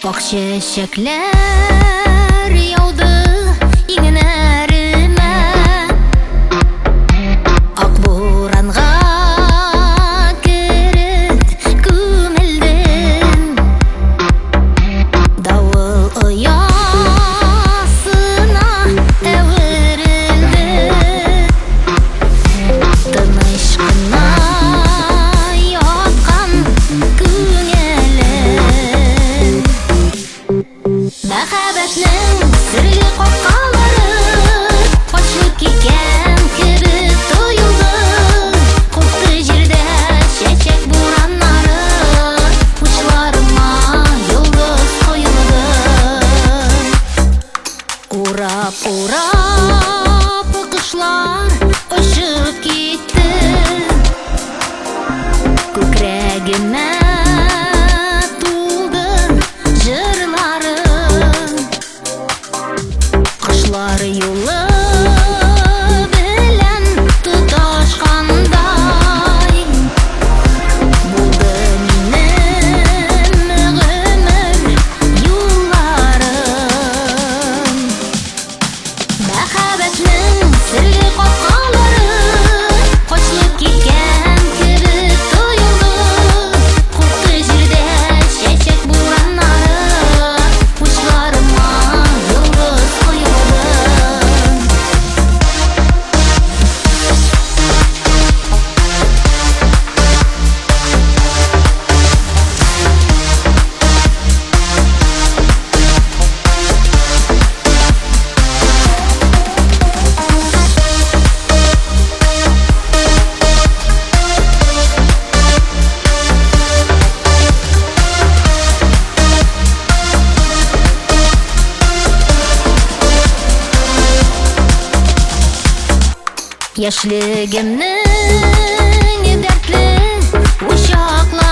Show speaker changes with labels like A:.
A: Ак чәчәкләр яуды иңнәремә, ак буранга кереп күмелдем, давыл оясына әверелде, тыныч кына яткан күңелем. Мәхәббәтнең серле капкалары ачылып киткән кебек тоелды. Купты җирдә чәчәк бураннары, учларыма йолдыз коелды. Урап кошлар очып китте, күкрәгемә юлы белән тоташкандай булды минем гомер юлларым. Мәхәббәтнең серле капкалары ачылып киткән кебек тоелды. Купты җирдә чәчәк бураннары, учларыма йолдыз коелды. Яшьлегемнең дәртле учаклары